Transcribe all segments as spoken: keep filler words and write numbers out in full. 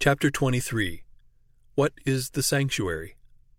Chapter twenty-three. What is the Sanctuary?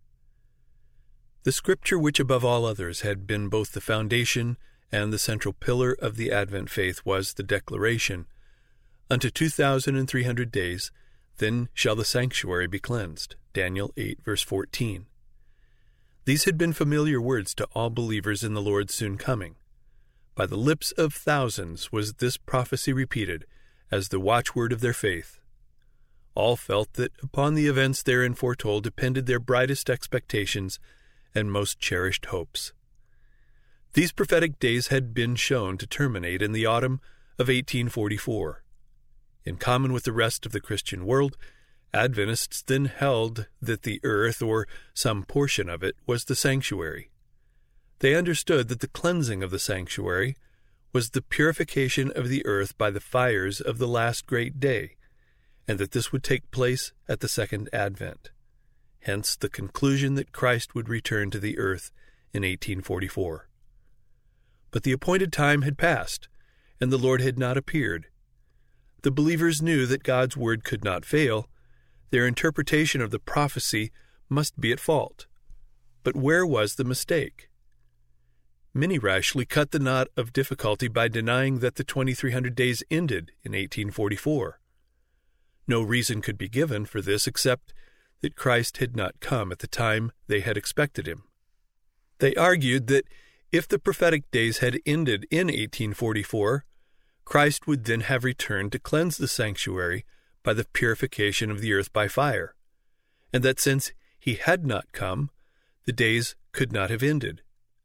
The scripture which above all others had been both the foundation and the central pillar of the Advent faith was the declaration, Unto two thousand and three hundred days, then shall the sanctuary be cleansed. Daniel eight, verse fourteen. These had been familiar words to all believers in the Lord's soon coming. By the lips of thousands was this prophecy repeated as the watchword of their faith. All felt that upon the events therein foretold depended their brightest expectations and most cherished hopes. These prophetic days had been shown to terminate in the autumn of eighteen forty-four. In common with the rest of the Christian world, Adventists then held that the earth, or some portion of it, was the sanctuary. They understood that the cleansing of the sanctuary was the purification of the earth by the fires of the last great day, and that this would take place at the second advent. Hence the conclusion that Christ would return to the earth in eighteen forty-four. But the appointed time had passed, and the Lord had not appeared. The believers knew that God's word could not fail. Their interpretation of the prophecy must be at fault. But where was the mistake? Many rashly cut the knot of difficulty by denying that the twenty-three hundred days ended in eighteen forty-four. No reason could be given for this except that Christ had not come at the time they had expected him. They argued that if the prophetic days had ended in eighteen forty-four, Christ would then have returned to cleanse the sanctuary by the purification of the earth by fire, and that since he had not come, the days could not have ended.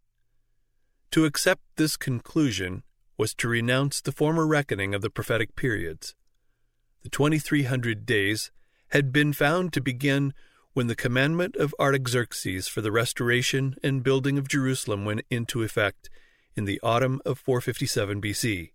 To accept this conclusion was to renounce the former reckoning of the prophetic periods. The twenty-three hundred days had been found to begin when the commandment of Artaxerxes for the restoration and building of Jerusalem went into effect in the autumn of four fifty-seven B C.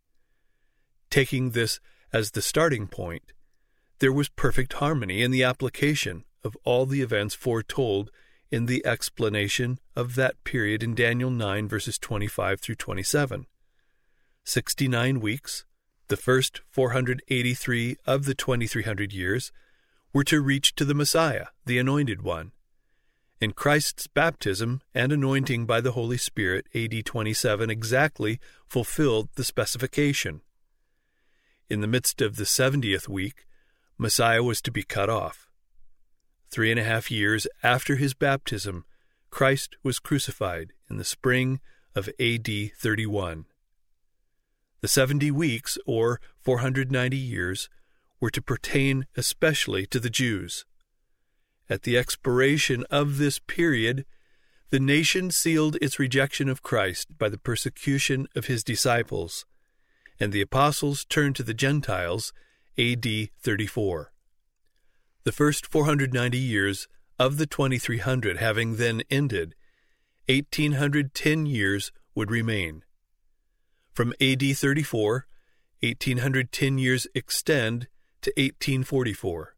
Taking this as the starting point, there was perfect harmony in the application of all the events foretold in the explanation of that period in Daniel nine, verses twenty-five through twenty-seven. Sixty-nine weeks, the first four hundred eighty-three of the twenty-three hundred years, were to reach to the Messiah, the Anointed One. And Christ's baptism and anointing by the Holy Spirit, A D twenty-seven, exactly fulfilled the specification. In the midst of the seventieth week, Messiah was to be cut off. Three and a half years after his baptism, Christ was crucified in the spring of A D thirty-one. The seventy weeks, or four hundred ninety years, were to pertain especially to the Jews. At the expiration of this period, the nation sealed its rejection of Christ by the persecution of his disciples, and the apostles turned to the Gentiles, A D thirty-four. The first four hundred ninety years of the twenty-three hundred having then ended, eighteen ten years would remain. From A D thirty-four, eighteen ten years extend to eighteen forty-four.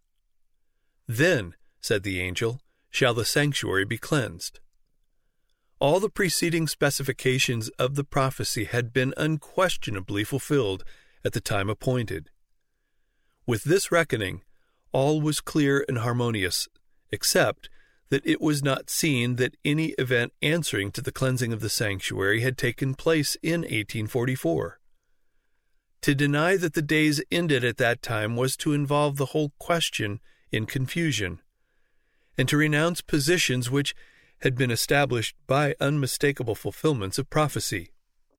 Then, said the angel, shall the sanctuary be cleansed. All the preceding specifications of the prophecy had been unquestionably fulfilled at the time appointed. With this reckoning, all was clear and harmonious, except that it was not seen that any event answering to the cleansing of the sanctuary had taken place in eighteen forty-four. To deny that the days ended at that time was to involve the whole question in confusion, and to renounce positions which had been established by unmistakable fulfillments of prophecy.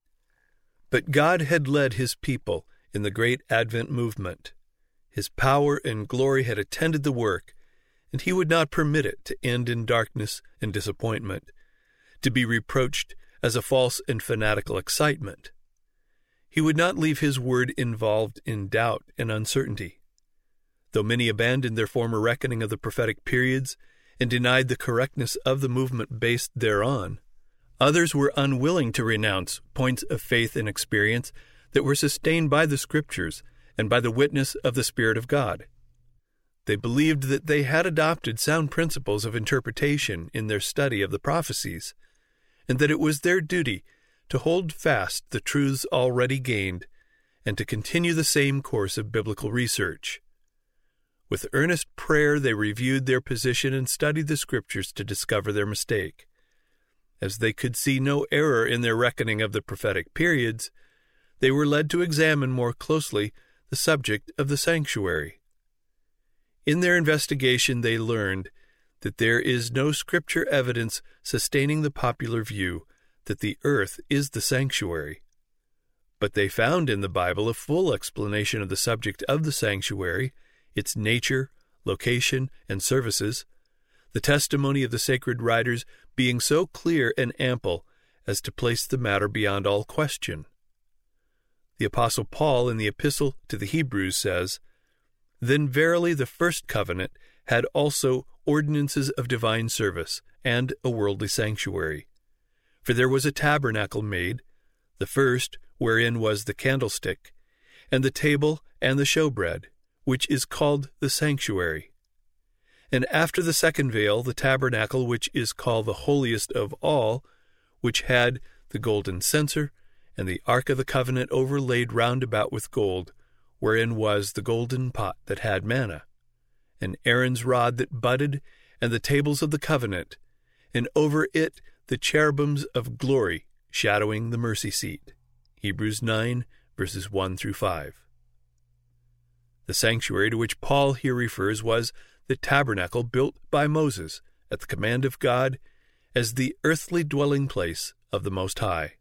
But God had led his people in the great Advent movement. His power and glory had attended the work, and he would not permit it to end in darkness and disappointment, to be reproached as a false and fanatical excitement. He would not leave his word involved in doubt and uncertainty. Though many abandoned their former reckoning of the prophetic periods and denied the correctness of the movement based thereon, others were unwilling to renounce points of faith and experience that were sustained by the Scriptures and by the witness of the Spirit of God. They believed that they had adopted sound principles of interpretation in their study of the prophecies, and that it was their duty to hold fast the truths already gained and to continue the same course of biblical research. With earnest prayer they reviewed their position and studied the Scriptures to discover their mistake. As they could see no error in their reckoning of the prophetic periods, they were led to examine more closely the subject of the sanctuary. In their investigation they learned that there is no Scripture evidence sustaining the popular view that the earth is the sanctuary. But they found in the Bible a full explanation of the subject of the sanctuary, its nature, location, and services, the testimony of the sacred writers being so clear and ample as to place the matter beyond all question. The Apostle Paul in the Epistle to the Hebrews says, "Then verily the first covenant had also ordinances of divine service and a worldly sanctuary. For there was a tabernacle made, the first, wherein was the candlestick, and the table and the showbread, which is called the sanctuary. And after the second veil, the tabernacle which is called the holiest of all, which had the golden censer, and the ark of the covenant overlaid round about with gold, wherein was the golden pot that had manna, and Aaron's rod that budded, and the tables of the covenant, and over it the cherubims of glory, shadowing the mercy seat." Hebrews nine, verses one through five. The sanctuary to which Paul here refers was the tabernacle built by Moses at the command of God as the earthly dwelling place of the Most High.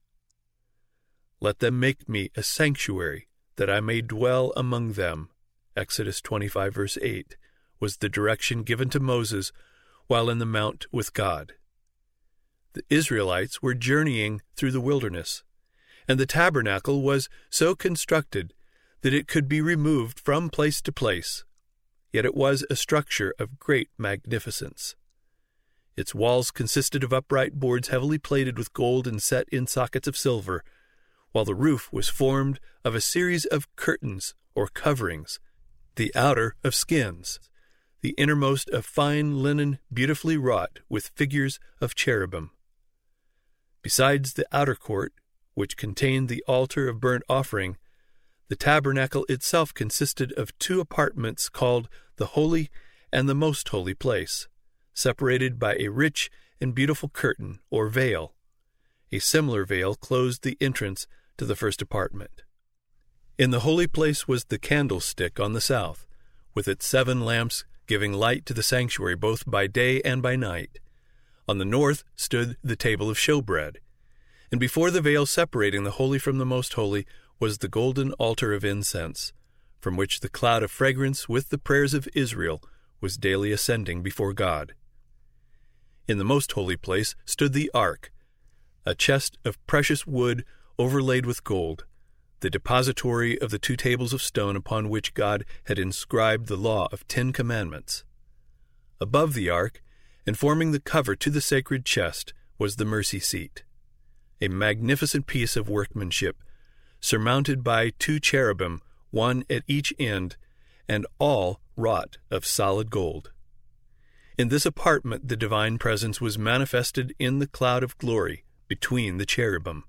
"Let them make me a sanctuary, that I may dwell among them," Exodus twenty-five, verse eight, was the direction given to Moses while in the mount with God. The Israelites were journeying through the wilderness, and the tabernacle was so constructed that it could be removed from place to place, yet it was a structure of great magnificence. Its walls consisted of upright boards heavily plated with gold and set in sockets of silver, while the roof was formed of a series of curtains or coverings, the outer of skins, the innermost of fine linen beautifully wrought with figures of cherubim. Besides the outer court, which contained the altar of burnt offering, the tabernacle itself consisted of two apartments called the Holy and the Most Holy Place, separated by a rich and beautiful curtain or veil. A similar veil closed the entrance to the first apartment. In the holy place was the candlestick on the south, with its seven lamps giving light to the sanctuary both by day and by night. On the north stood the table of showbread, and before the veil separating the holy from the most holy was the golden altar of incense, from which the cloud of fragrance with the prayers of Israel was daily ascending before God. In the most holy place stood the ark, a chest of precious wood overlaid with gold, the depository of the two tables of stone upon which God had inscribed the law of Ten Commandments. Above the ark, and forming the cover to the sacred chest, was the mercy seat, a magnificent piece of workmanship, surmounted by two cherubim, one at each end, and all wrought of solid gold. In this apartment the divine presence was manifested in the cloud of glory between the cherubim.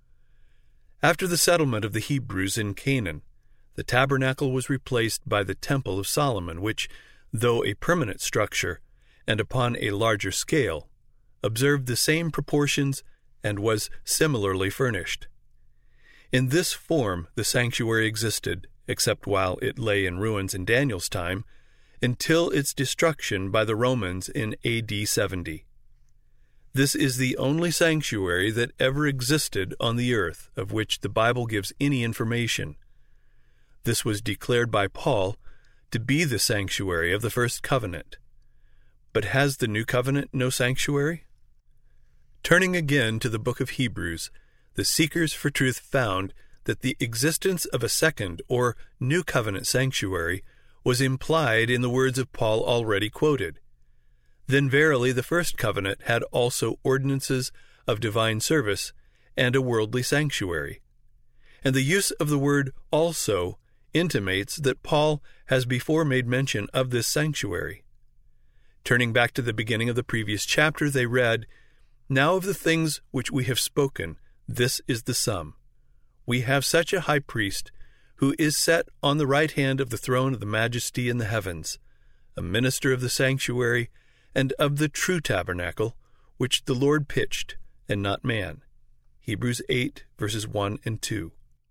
After the settlement of the Hebrews in Canaan, the tabernacle was replaced by the Temple of Solomon, which, though a permanent structure, and upon a larger scale, observed the same proportions and was similarly furnished. In this form the sanctuary existed, except while it lay in ruins in Daniel's time, until its destruction by the Romans in A D seventy. This is the only sanctuary that ever existed on the earth of which the Bible gives any information. This was declared by Paul to be the sanctuary of the first covenant. But has the new covenant no sanctuary? Turning again to the book of Hebrews, the seekers for truth found that the existence of a second or new covenant sanctuary was implied in the words of Paul already quoted. Then verily the first covenant had also ordinances of divine service and a worldly sanctuary. And the use of the word also intimates that Paul has before made mention of this sanctuary. Turning back to the beginning of the previous chapter, they read, "Now of the things which we have spoken, this is the sum. We have such a high priest, who is set on the right hand of the throne of the majesty in the heavens, a minister of the sanctuary, and of the true tabernacle, which the Lord pitched, and not man. Hebrews eight, verses one and two.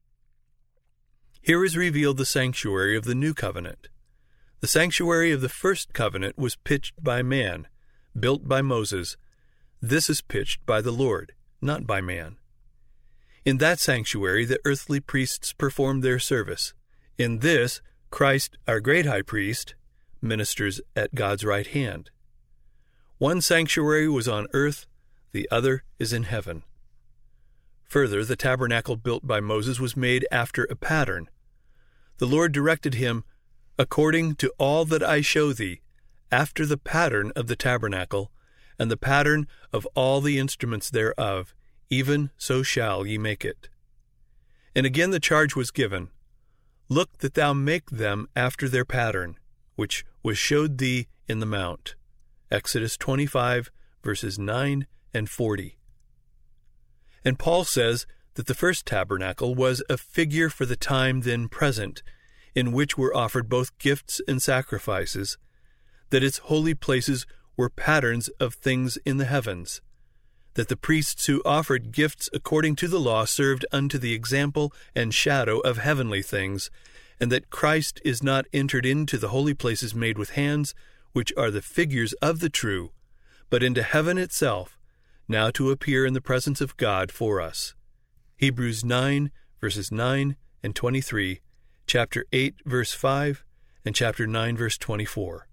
Here is revealed the sanctuary of the new covenant. The sanctuary of the first covenant was pitched by man, built by Moses. This is pitched by the Lord, not by man. In that sanctuary the earthly priests performed their service. In this, Christ, our great high priest, ministers at God's right hand. One sanctuary was on earth, the other is in heaven. Further, the tabernacle built by Moses was made after a pattern. The Lord directed him, "According to all that I show thee, after the pattern of the tabernacle, and the pattern of all the instruments thereof, even so shall ye make it." And again the charge was given, "Look that thou make them after their pattern, which was showed thee in the mount." Exodus twenty-five, verses nine and forty. And Paul says that the first tabernacle was a figure for the time then present, in which were offered both gifts and sacrifices, that its holy places were patterns of things in the heavens, that the priests who offered gifts according to the law served unto the example and shadow of heavenly things, and that Christ is not entered into the holy places made with hands, which are the figures of the true, but into heaven itself, now to appear in the presence of God for us. Hebrews nine, verses nine and twenty-three, chapter eight, verse five, and chapter nine, verse twenty-four.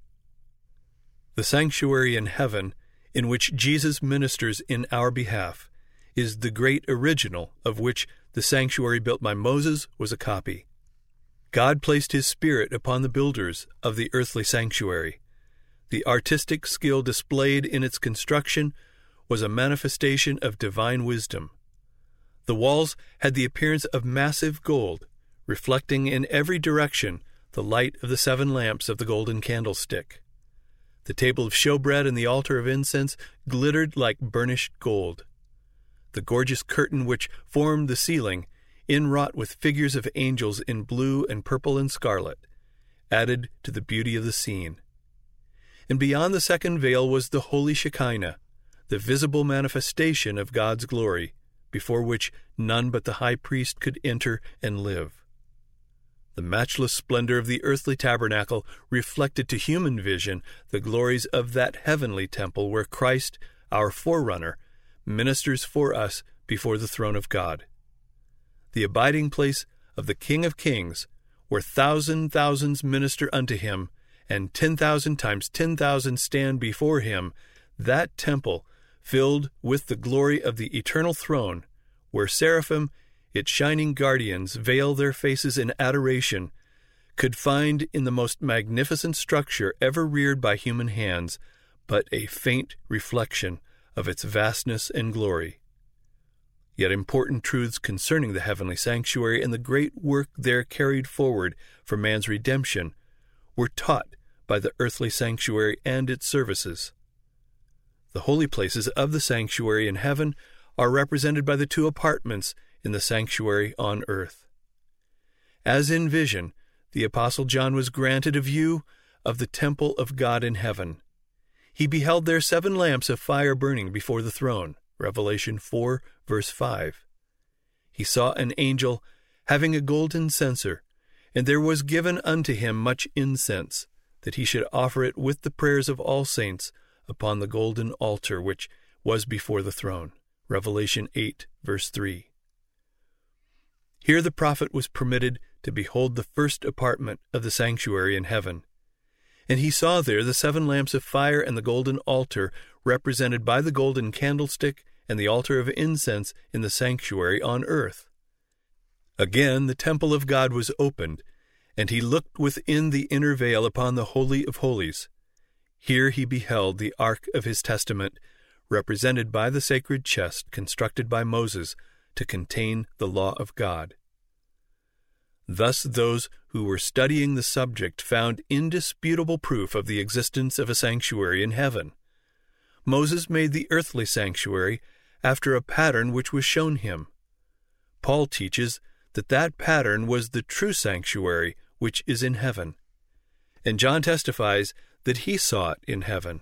The sanctuary in heaven, in which Jesus ministers in our behalf, is the great original of which the sanctuary built by Moses was a copy. God placed his Spirit upon the builders of the earthly sanctuary. The artistic skill displayed in its construction was a manifestation of divine wisdom. The walls had the appearance of massive gold, reflecting in every direction the light of the seven lamps of the golden candlestick. The table of showbread and the altar of incense glittered like burnished gold. The gorgeous curtain which formed the ceiling, inwrought with figures of angels in blue and purple and scarlet, added to the beauty of the scene. And beyond the second veil was the holy Shekinah, the visible manifestation of God's glory, before which none but the high priest could enter and live. The matchless splendor of the earthly tabernacle reflected to human vision the glories of that heavenly temple where Christ, our forerunner, ministers for us before the throne of God. The abiding place of the King of Kings, where thousand thousands minister unto him, and ten thousand times ten thousand stand before him, that temple filled with the glory of the eternal throne, where seraphim, its shining guardians, veil their faces in adoration, could find in the most magnificent structure ever reared by human hands but a faint reflection of its vastness and glory. Yet important truths concerning the heavenly sanctuary and the great work there carried forward for man's redemption were taught by the earthly sanctuary and its services. The holy places of the sanctuary in heaven are represented by the two apartments in the sanctuary on earth. As in vision, the Apostle John was granted a view of the temple of God in heaven. He beheld there seven lamps of fire burning before the throne, Revelation four, verse five. He saw an angel having a golden censer, and there was given unto him much incense, that he should offer it with the prayers of all saints upon the golden altar which was before the throne, Revelation eight, verse three. Here the prophet was permitted to behold the first apartment of the sanctuary in heaven. And he saw there the seven lamps of fire and the golden altar, represented by the golden candlestick and the altar of incense in the sanctuary on earth. Again the temple of God was opened, and he looked within the inner veil upon the Holy of Holies. Here he beheld the ark of his testament, represented by the sacred chest constructed by Moses to contain the law of God. Thus those who were studying the subject found indisputable proof of the existence of a sanctuary in heaven. Moses made the earthly sanctuary after a pattern which was shown him. Paul teaches that that pattern was the true sanctuary which is in heaven. and John testifies that he saw it in heaven.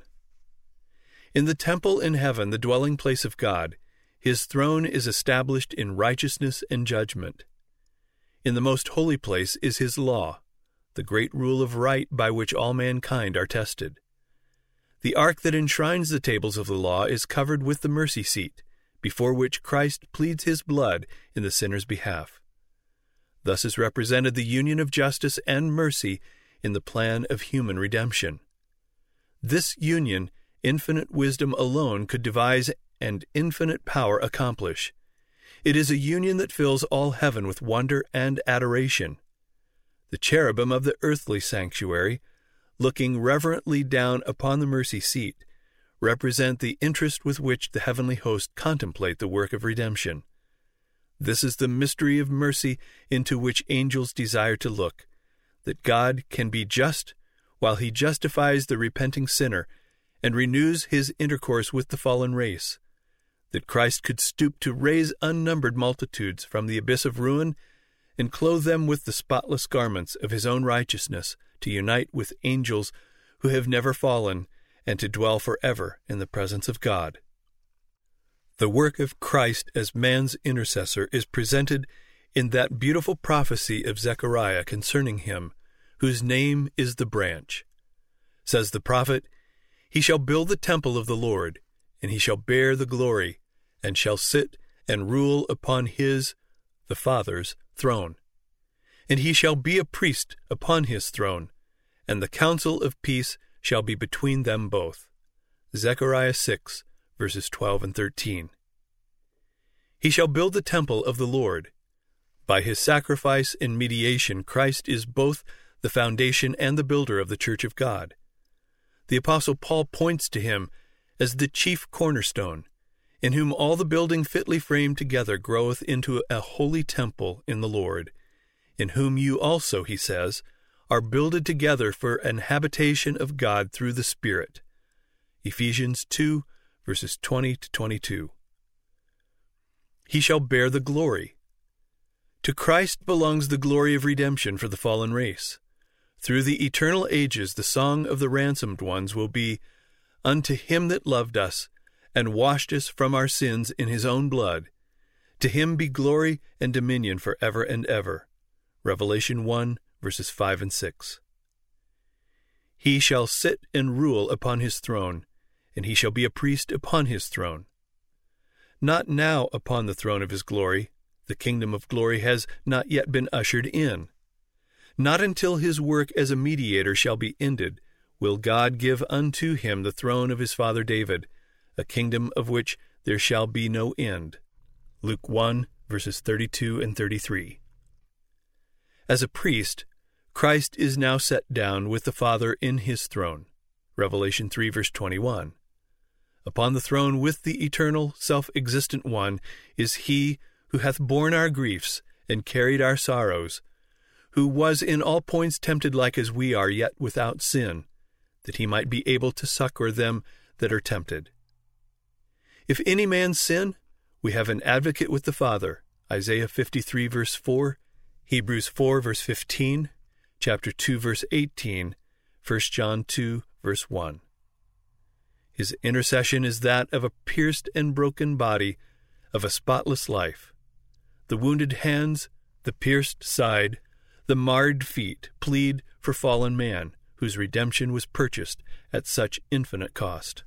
In the temple in heaven, the dwelling place of God, his throne is established in righteousness and judgment. In the most holy place is his law, the great rule of right by which all mankind are tested. The ark that enshrines the tables of the law is covered with the mercy seat, before which Christ pleads his blood in the sinner's behalf. Thus is represented the union of justice and mercy in the plan of human redemption. This union infinite wisdom alone could devise and infinite power accomplish. It is a union that fills all heaven with wonder and adoration. The cherubim of the earthly sanctuary, looking reverently down upon the mercy seat, represent the interest with which the heavenly host contemplate the work of redemption. This is the mystery of mercy into which angels desire to look, that God can be just while he justifies the repenting sinner and renews his intercourse with the fallen race, that Christ could stoop to raise unnumbered multitudes from the abyss of ruin and clothe them with the spotless garments of his own righteousness, to unite with angels who have never fallen, and to dwell forever in the presence of God. The work of Christ as man's intercessor is presented in that beautiful prophecy of Zechariah concerning him, whose name is the branch. Says the prophet, "He shall build the temple of the Lord, and he shall bear the glory, and shall sit and rule upon his," the Father's, "throne. And he shall be a priest upon his throne, and the counsel of peace shall be between them both." Zechariah six, verses twelve and thirteen. He shall build the temple of the Lord. By his sacrifice and mediation, Christ is both the foundation and the builder of the church of God. The Apostle Paul points to him as the chief cornerstone, in whom all the building fitly framed together groweth into a holy temple in the Lord, in whom you also, he says, are builded together for an habitation of God through the Spirit. Ephesians two, verses twenty to twenty-two. He shall bear the glory. To Christ belongs the glory of redemption for the fallen race. Through the eternal ages the song of the ransomed ones will be, "Unto him that loved us, and washed us from our sins in his own blood, to him be glory and dominion for ever and ever." Revelation one, verses five and six. He shall sit and rule upon his throne, and he shall be a priest upon his throne. Not now upon the throne of his glory, the kingdom of glory has not yet been ushered in. Not until his work as a mediator shall be ended will God give unto him the throne of his father David, a kingdom of which there shall be no end. Luke one, verses thirty-two and thirty-three. As a priest, Christ is now set down with the Father in his throne. Revelation three, verse twenty-one. Upon the throne with the eternal, self-existent one is he who hath borne our griefs and carried our sorrows, who was in all points tempted like as we are, yet without sin, that he might be able to succor them that are tempted. If any man sin, we have an advocate with the Father. Isaiah fifty-three, verse four, Hebrews four, verse fifteen, chapter two, verse eighteen, First John two, verse one. His intercession is that of a pierced and broken body, of a spotless life. The wounded hands, the pierced side, the marred feet plead for fallen man, whose redemption was purchased at such infinite cost.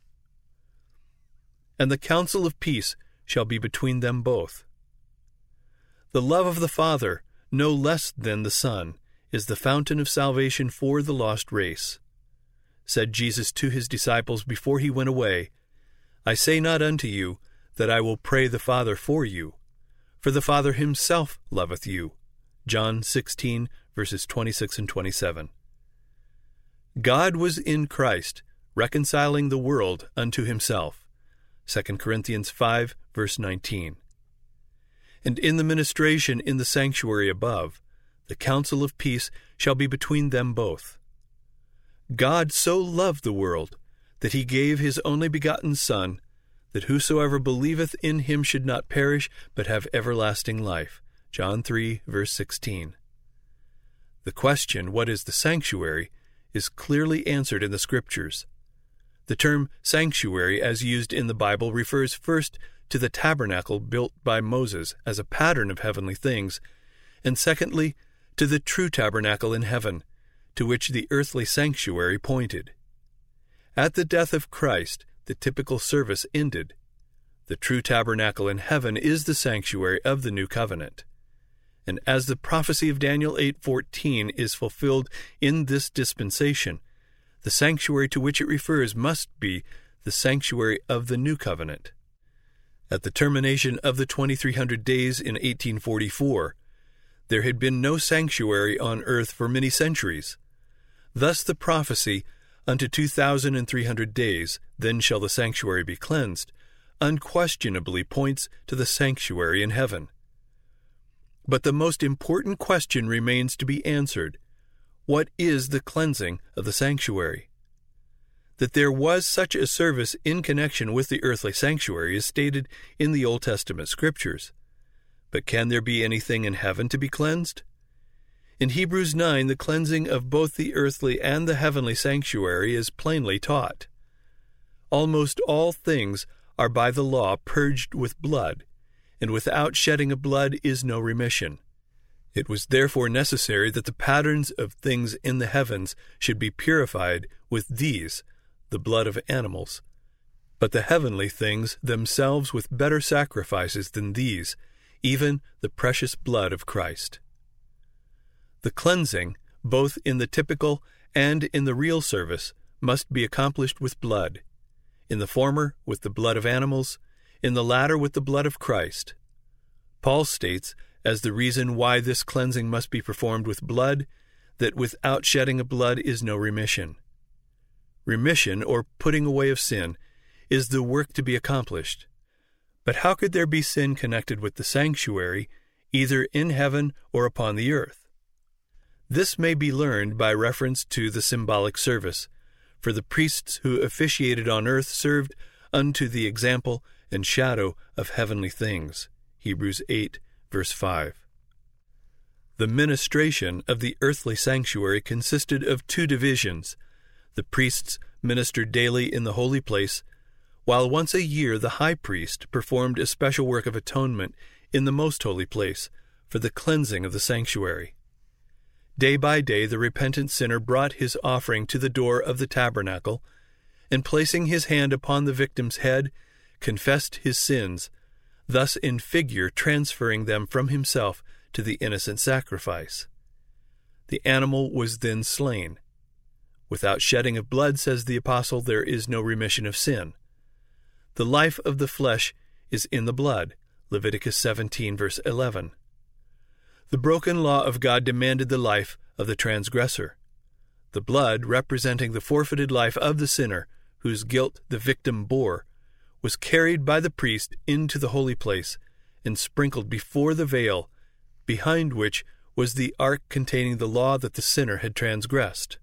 And the counsel of peace shall be between them both. The love of the Father, no less than the Son, is the fountain of salvation for the lost race. Said Jesus to his disciples before he went away, "I say not unto you that I will pray the Father for you, for the Father himself loveth you." John sixteen, verses twenty-six and twenty-seven. God was in Christ, reconciling the world unto himself. Second Corinthians five, verse nineteen. And in the ministration in the sanctuary above, the counsel of peace shall be between them both. God so loved the world that he gave his only begotten Son, that whosoever believeth in him should not perish, but have everlasting life. John three, verse sixteen. The question, what is the sanctuary, is clearly answered in the Scriptures. The term sanctuary, as used in the Bible, refers first to the tabernacle built by Moses as a pattern of heavenly things, and secondly, to the true tabernacle in heaven, to which the earthly sanctuary pointed. At the death of Christ, the typical service ended. The true tabernacle in heaven is the sanctuary of the new covenant. And as the prophecy of Daniel eight fourteen is fulfilled in this dispensation, the sanctuary to which it refers must be the sanctuary of the new covenant. At the termination of the twenty-three hundred days in eighteen forty-four, there had been no sanctuary on earth for many centuries. Thus the prophecy, unto two thousand three hundred days, then shall the sanctuary be cleansed, unquestionably points to the sanctuary in heaven. But the most important question remains to be answered. What is the cleansing of the sanctuary? That there was such a service in connection with the earthly sanctuary is stated in the Old Testament Scriptures. But can there be anything in heaven to be cleansed? In Hebrews nine, the cleansing of both the earthly and the heavenly sanctuary is plainly taught. Almost all things are by the law purged with blood, and without shedding of blood is no remission. It was therefore necessary that the patterns of things in the heavens should be purified with these, the blood of animals, but the heavenly things themselves with better sacrifices than these, even the precious blood of Christ. The cleansing, both in the typical and in the real service, must be accomplished with blood, in the former with the blood of animals, in the latter with the blood of Christ. Paul states, as the reason why this cleansing must be performed with blood, that without shedding of blood is no remission. Remission, or putting away of sin, is the work to be accomplished. But how could there be sin connected with the sanctuary, either in heaven or upon the earth? This may be learned by reference to the symbolic service, for the priests who officiated on earth served unto the example and shadow of heavenly things. Hebrews eight, verse five. The ministration of the earthly sanctuary consisted of two divisions. The priests ministered daily in the holy place, while once a year the high priest performed a special work of atonement in the most holy place for the cleansing of the sanctuary. Day by day the repentant sinner brought his offering to the door of the tabernacle, and placing his hand upon the victim's head, confessed his sins, thus in figure transferring them from himself to the innocent sacrifice. The animal was then slain. Without shedding of blood, says the apostle, there is no remission of sin. The life of the flesh is in the blood, Leviticus seventeen, verse eleven. The broken law of God demanded the life of the transgressor. The blood, representing the forfeited life of the sinner, whose guilt the victim bore, was carried by the priest into the holy place and sprinkled before the veil, behind which was the ark containing the law that the sinner had transgressed.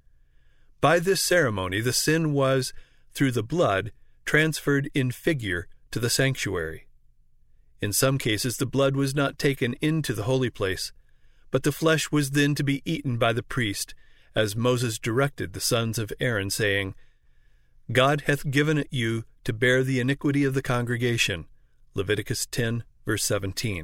By this ceremony the sin was, through the blood, transferred in figure to the sanctuary. In some cases the blood was not taken into the holy place, but the flesh was then to be eaten by the priest, as Moses directed the sons of Aaron, saying, God hath given it you to bear the iniquity of the congregation. Leviticus ten, verse seventeen.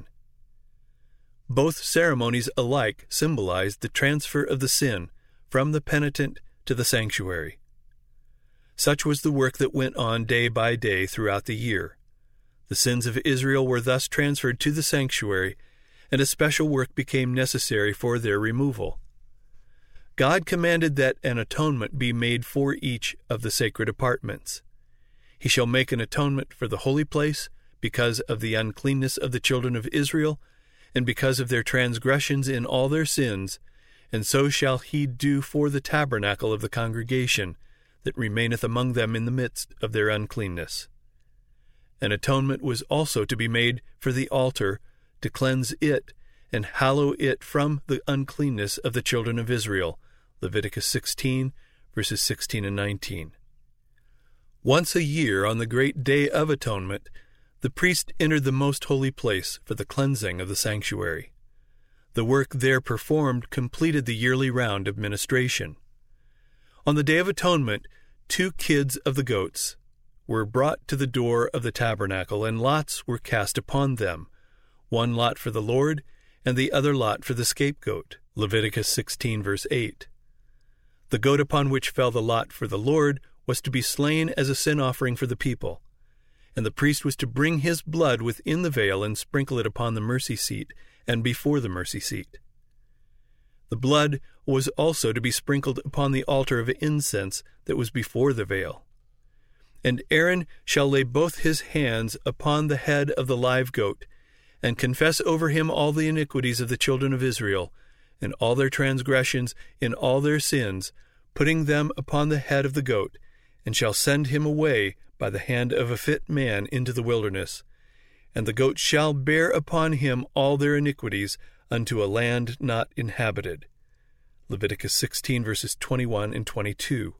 Both ceremonies alike symbolized the transfer of the sin from the penitent to the sanctuary. Such was the work that went on day by day throughout the year. The sins of Israel were thus transferred to the sanctuary, and a special work became necessary for their removal. God commanded that an atonement be made for each of the sacred apartments. He shall make an atonement for the holy place, because of the uncleanness of the children of Israel, and because of their transgressions in all their sins, and so shall he do for the tabernacle of the congregation, that remaineth among them in the midst of their uncleanness. An atonement was also to be made for the altar, to cleanse it, and hallow it from the uncleanness of the children of Israel. Leviticus sixteen, verses sixteen and nineteen. Once a year, on the great day of atonement, the priest entered the most holy place for the cleansing of the sanctuary. The work there performed completed the yearly round of ministration. On the Day of Atonement, two kids of the goats were brought to the door of the tabernacle, and lots were cast upon them, one lot for the Lord, and the other lot for the scapegoat. Leviticus sixteen, verse eight. The goat upon which fell the lot for the Lord was to be slain as a sin offering for the people, and the priest was to bring his blood within the veil and sprinkle it upon the mercy seat and before the mercy seat. The blood was also to be sprinkled upon the altar of incense that was before the veil. And Aaron shall lay both his hands upon the head of the live goat, and confess over him all the iniquities of the children of Israel, and all their transgressions in all their sins, putting them upon the head of the goat, and shall send him away by the hand of a fit man into the wilderness. And the goat shall bear upon him all their iniquities unto a land not inhabited. Leviticus sixteen, verses twenty-one and twenty-two.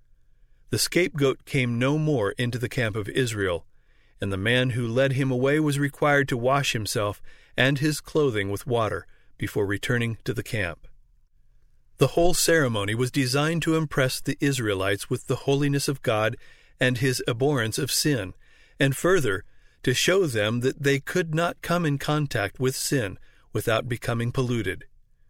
The scapegoat came no more into the camp of Israel, and the man who led him away was required to wash himself and his clothing with water before returning to the camp. The whole ceremony was designed to impress the Israelites with the holiness of God and his abhorrence of sin, and further, to show them that they could not come in contact with sin without becoming polluted.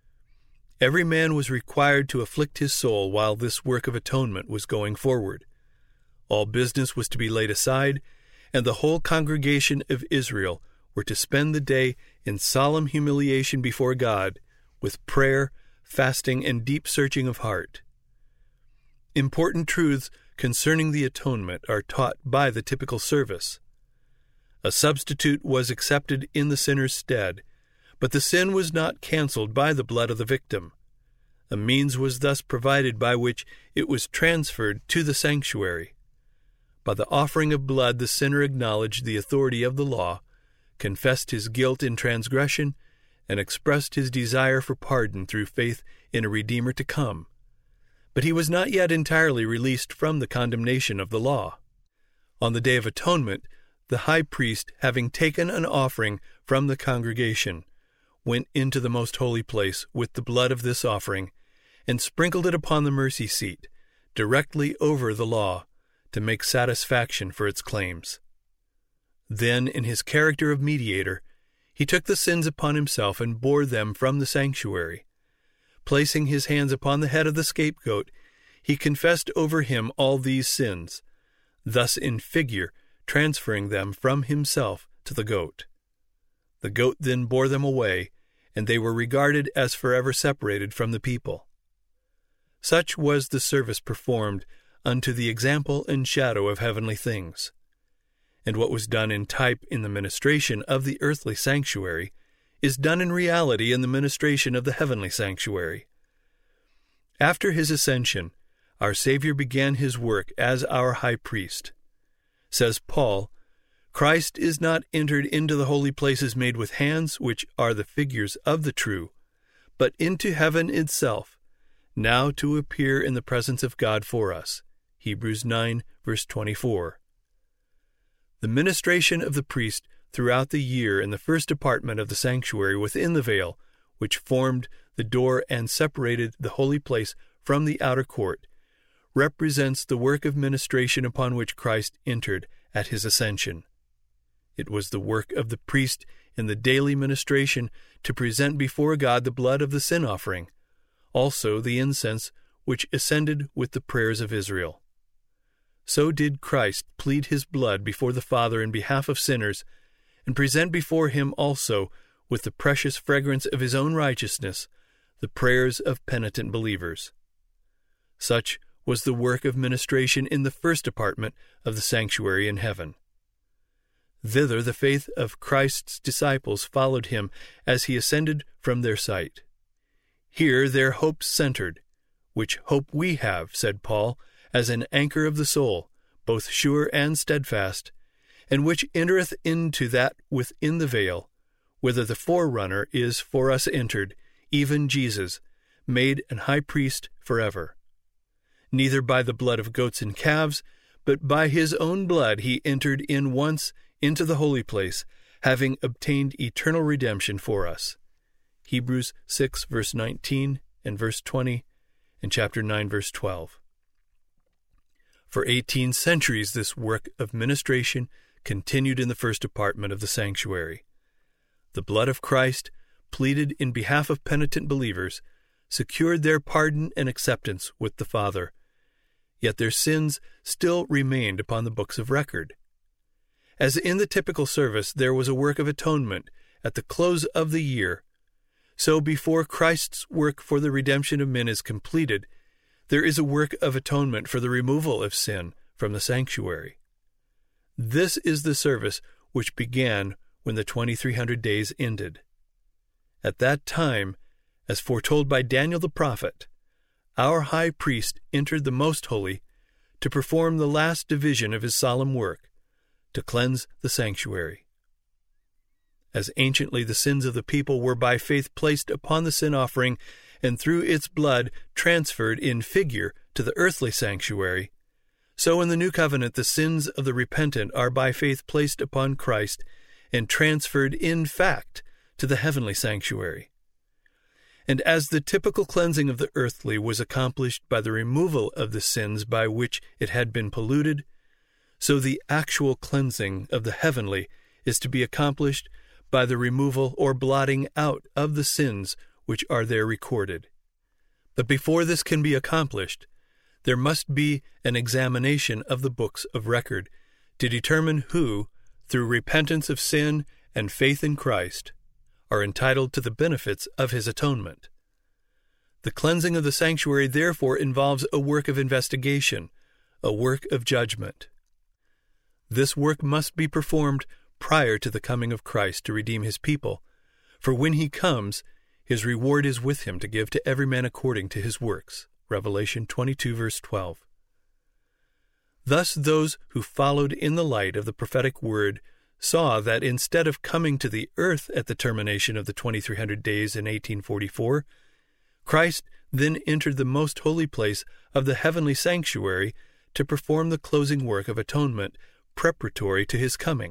Every man was required to afflict his soul while this work of atonement was going forward. All business was to be laid aside, and the whole congregation of Israel were to spend the day in solemn humiliation before God, with prayer, fasting, and deep searching of heart. Important truths concerning the atonement are taught by the typical service. A substitute was accepted in the sinner's stead, but the sin was not cancelled by the blood of the victim. A means was thus provided by which it was transferred to the sanctuary. By the offering of blood, the sinner acknowledged the authority of the law, confessed his guilt in transgression, and expressed his desire for pardon through faith in a Redeemer to come. But he was not yet entirely released from the condemnation of the law. On the Day of Atonement, the high priest, having taken an offering from the congregation, went into the most holy place with the blood of this offering, and sprinkled it upon the mercy seat, directly over the law, to make satisfaction for its claims. Then, in his character of mediator, he took the sins upon himself and bore them from the sanctuary. Placing his hands upon the head of the scapegoat, he confessed over him all these sins, thus in figure transferring them from himself to the goat. The goat then bore them away, and they were regarded as forever separated from the people. Such was the service performed unto the example and shadow of heavenly things. And what was done in type in the ministration of the earthly sanctuary is done in reality in the ministration of the heavenly sanctuary. After his ascension, our Savior began his work as our high priest. Says Paul, Christ is not entered into the holy places made with hands, which are the figures of the true, but into heaven itself, now to appear in the presence of God for us. Hebrews nine, verse twenty-four. The ministration of the priest throughout the year in the first apartment of the sanctuary within the veil, which formed the door and separated the holy place from the outer court, represents the work of ministration upon which Christ entered at his ascension. It was the work of the priest in the daily ministration to present before God the blood of the sin offering, also the incense which ascended with the prayers of Israel. So did Christ plead his blood before the Father in behalf of sinners, and present before him also, with the precious fragrance of his own righteousness, the prayers of penitent believers. Such was the work of ministration in the first apartment of the sanctuary in heaven. Thither the faith of Christ's disciples followed him as he ascended from their sight. Here their hopes centered, which hope we have, said Paul, as an anchor of the soul, both sure and steadfast, and which entereth into that within the veil, whither the forerunner is for us entered, even Jesus, made an high priest forever. Neither by the blood of goats and calves, but by his own blood he entered in once into the holy place, having obtained eternal redemption for us. Hebrews six, verse nineteen, and verse twenty, and chapter nine, verse twelve. For eighteen centuries this work of ministration continued in the first apartment of the sanctuary. The blood of Christ, pleaded in behalf of penitent believers, secured their pardon and acceptance with the Father, yet their sins still remained upon the books of record. As in the typical service there was a work of atonement at the close of the year, so before Christ's work for the redemption of men is completed, there is a work of atonement for the removal of sin from the sanctuary. This is the service which began when the twenty-three hundred days ended. At that time, as foretold by Daniel the prophet, our high priest entered the most holy to perform the last division of his solemn work, to cleanse the sanctuary. As anciently the sins of the people were by faith placed upon the sin offering and through its blood transferred in figure to the earthly sanctuary, so in the new covenant the sins of the repentant are by faith placed upon Christ and transferred in fact to the heavenly sanctuary. And as the typical cleansing of the earthly was accomplished by the removal of the sins by which it had been polluted, so the actual cleansing of the heavenly is to be accomplished by the removal or blotting out of the sins which are there recorded. But before this can be accomplished, there must be an examination of the books of record to determine who, through repentance of sin and faith in Christ, are entitled to the benefits of his atonement. The cleansing of the sanctuary therefore involves a work of investigation, a work of judgment. This work must be performed prior to the coming of Christ to redeem his people, for when he comes, his reward is with him to give to every man according to his works. Revelation twenty-two, verse twelve. Thus those who followed in the light of the prophetic word saw that instead of coming to the earth at the termination of the twenty-three hundred days in eighteen forty-four, Christ then entered the most holy place of the heavenly sanctuary to perform the closing work of atonement preparatory to his coming.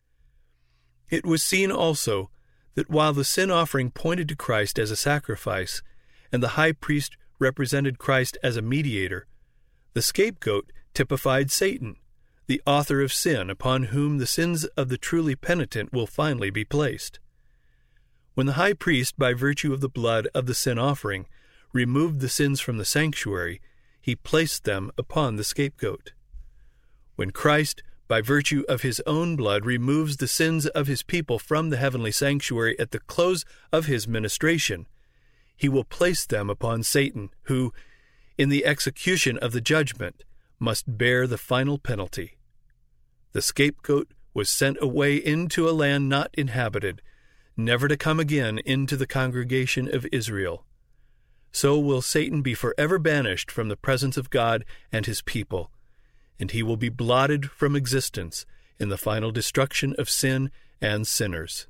It was seen also that while the sin offering pointed to Christ as a sacrifice, and the high priest represented Christ as a mediator, the scapegoat typified Satan, the author of sin, upon whom the sins of the truly penitent will finally be placed. When the high priest, by virtue of the blood of the sin offering, removed the sins from the sanctuary, he placed them upon the scapegoat. When Christ, by virtue of his own blood, removes the sins of his people from the heavenly sanctuary at the close of his ministration, he will place them upon Satan, who, in the execution of the judgment, must bear the final penalty. The scapegoat was sent away into a land not inhabited, never to come again into the congregation of Israel. So will Satan be forever banished from the presence of God and his people, and he will be blotted from existence in the final destruction of sin and sinners.